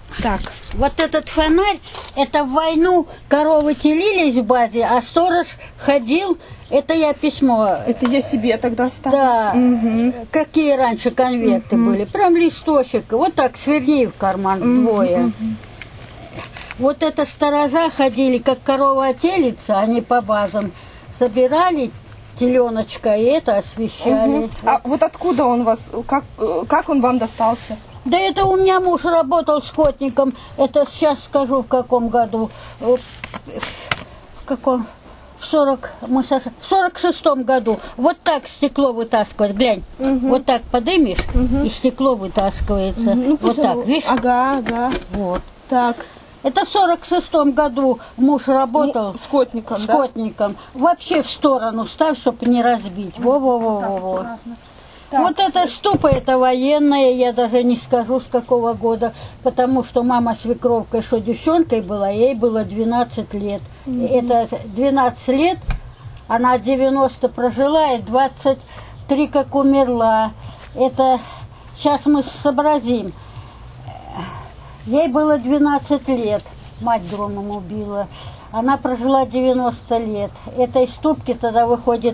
Так. Вот этот фонарь, это в войну коровы телились в базе, а сторож ходил, это я письмо. Это я себе тогда оставила. Да, какие раньше конверты были, прям листочек, вот так сверни в карман двое. Вот это сторожа ходили, как корова отелится, они по базам собирали теленочка и это освещали. А вот откуда он вас, как он вам достался? Да это у меня муж работал скотником, это сейчас скажу в каком году, в 46-м году. Вот так стекло вытаскивать, глянь, вот так подымешь, и стекло вытаскивается. Вот так, видишь? Ага. Вот. Так. Это в 46-м году муж работал скотником, скотником. Вообще в сторону ставь, чтобы не разбить. Во-во-во-во-во. Вот эта ступа, это военная, я даже не скажу с какого года, потому что мама свекровка, что девчонкой была, ей было 12 лет. Это 12 лет, она 90 прожила и 23 как умерла. Это сейчас мы сообразим. Ей было 12 лет, мать дроном убила. Она прожила 90 лет. Этой ступки тогда выходит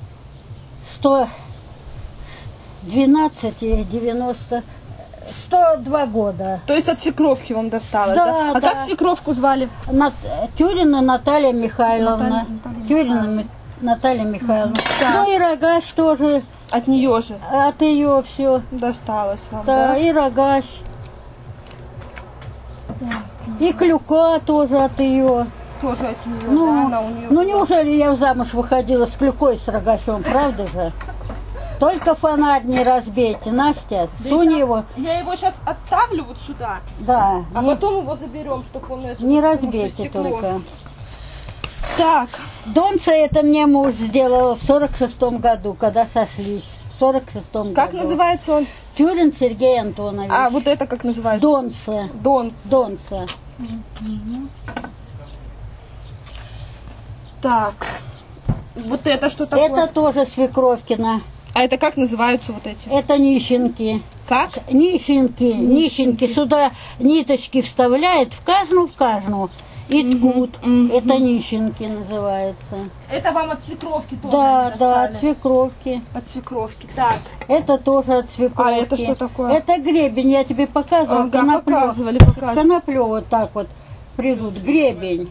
112 или 90, 102 года. То есть от свекровки вам досталось, да? А как свекровку звали? Тюрина Наталья Михайловна. Тюрина Наталья Михайловна. Ну и Рогаш тоже. От нее же? От ее все. Досталось вам, да? И Рогаш. И Клюка тоже от ее. Тоже от нее, да? Она у нее неужели я замуж выходила с Клюкой, с Рогачом, правда же? Только фонарь не разбейте, Настя, сунь его. Я его сейчас отставлю вот сюда. Да. А потом его заберем, чтобы он... Не разбейте только. Так. Донца это мне муж сделал в 46-м году, когда сошлись. В 46-м году. Как называется он? Тюрин Сергей Антонович. А вот это как называется? Донца. Донца. Так. Вот это что такое? Это тоже Свекровкина. А это как называются вот эти? Это нищенки. Как? Нищенки. Сюда ниточки вставляют в каждую. И ткут. Это нищенки называется. Это вам от свекровки тоже? Да, от свекровки. От свекровки, так. Это тоже от свекровки. А это что такое? Это гребень, я тебе показывала. Ага, показывали. Коноплё вот так вот придут, гребень.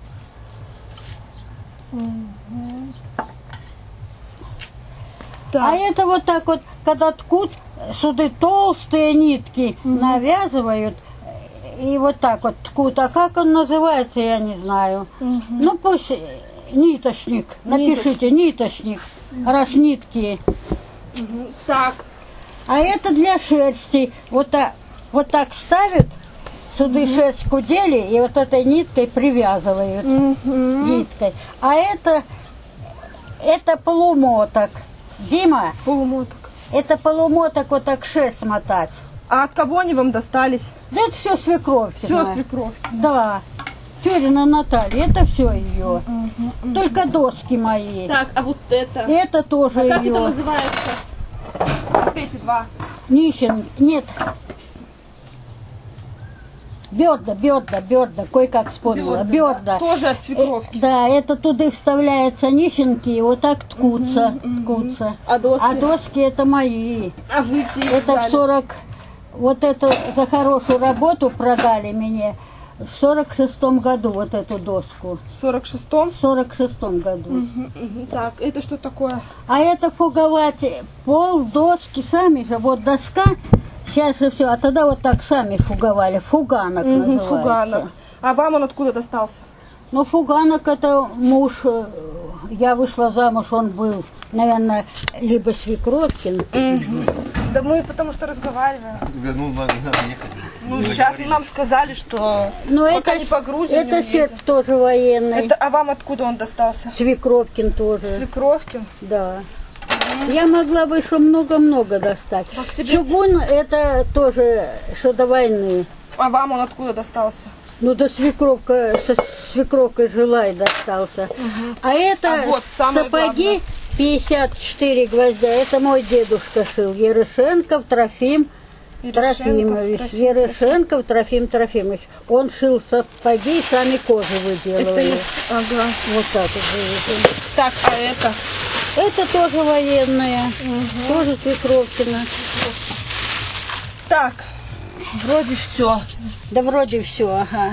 А это вот так вот, когда ткут, сюда толстые нитки навязывают, и вот так вот ткут. А как он называется, я не знаю. Ну пусть ниточник, напишите ниточник, раз нитки. Так. А это для шерсти. Вот так ставят, сюда шерсть кудели, и вот этой ниткой привязывают. Ниткой. А это полумоток. Дима, полумоток. Это полумоток вот так шерсть мотать. А от кого они вам достались? Да это все свекровь. Все свекровь. Да. Тюрина Наталья, это все ее. Только доски мои. Так, а вот это? Это тоже ее. Как это называется? Вот эти два. Нет. Берда, кое-как вспомнила. Берда. Тоже от свекровки. Да, это туда вставляются нищенки, и вот так ткутся. А доски это мои. А вы где это в 40... Вот это за хорошую работу продали мне в 46-м году, вот эту доску. В 46-м? В 46-м году. Так, это что такое? А это фуговать пол, доски, сами же, вот доска. Сейчас же все, а тогда вот так сами фуговали, фуганок называется. Фуганок. А вам он откуда достался? Ну, фуганок это муж, я вышла замуж, он был, наверное, либо Свекровкин. Да мы потому что разговариваем. Ну, не надо ехать. Ну, сейчас нам сказали, что пока не погрузим, это серп тоже военный. А вам откуда он достался? Свекровкин тоже. Свекровкин? Да. Я могла бы еще много-много достать. Чугун это тоже, что до войны. А вам он откуда достался? Ну, до свекровка, со свекровкой жила и достался. А это вот сапоги 54 гвоздя. Это мой дедушка шил. Ерошенков, Трофим. Трофимович, Ерошенков Трофим Трофимович. Он шил сапоги и сами кожу выделывали. Ага. Вот так вот выглядит. Так, а это? Это тоже военная, тоже Свекровкина. Так, вроде все. Да вроде все, ага.